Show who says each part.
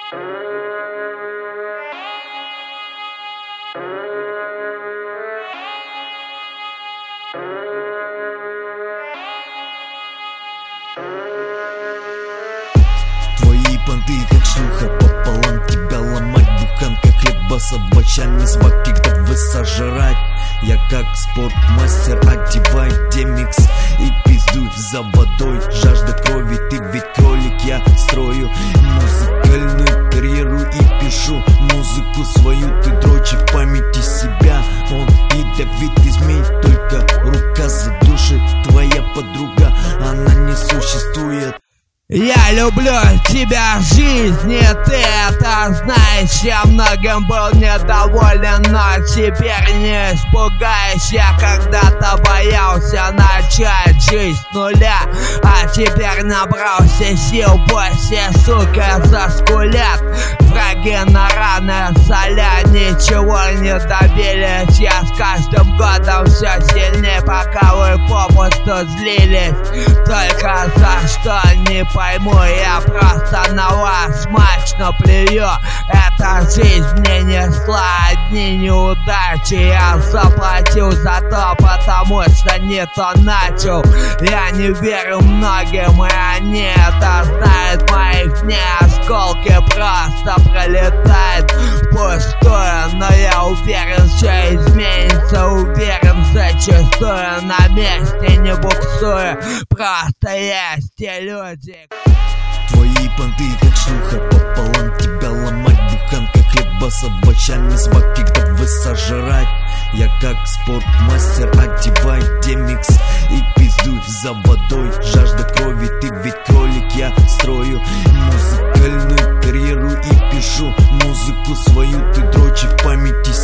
Speaker 1: Твои понты как шлюха, пополам тебя ломать. Буханка хлеба с овощами, смаки готовы сожрать. Я как спортмастер, одевай демикс и пиздуй за водой. Жажда крови, ты ведь кролик. Я строю музыкальную карьеру и пишу музыку свою. Ты дрочи в памяти себя. Он ядовитый змей, только рука задушит. Твоя подруга, она не существует.
Speaker 2: Я люблю тебя, жизнь, и ты это знаешь. Я многим был недоволен, но теперь не испугаюсь. Я когда-то боялся начать жизнь с нуля, а теперь набрался сил, все сука заскулят. Враги на раны соля ничего не добились. Я с каждым годом все сильнее, пока вы попусту злились. Только за что не пойму, я просто на вас смачно плюю. Эта жизнь мне несла одни неудачи. Я заплатил за то, потому что не то начал. Я не верю многим, и они это знают. Моих дней осколки просто пролетают впустую. Но я уверен, все изменится, уверен, зачастую на месте не буксую. Просто есть те люди.
Speaker 1: Твои понты как шлюха, пополам тебя ломать. Буханка хлеба с овощами, смаки готовы сожрать. Я как спортмастер, одевай демикс и пиздуй за водой. Жажда крови, ты ведь кролик. Я строю музыкальную карьеру и пишу музыку свою. Ты дрочи в памяти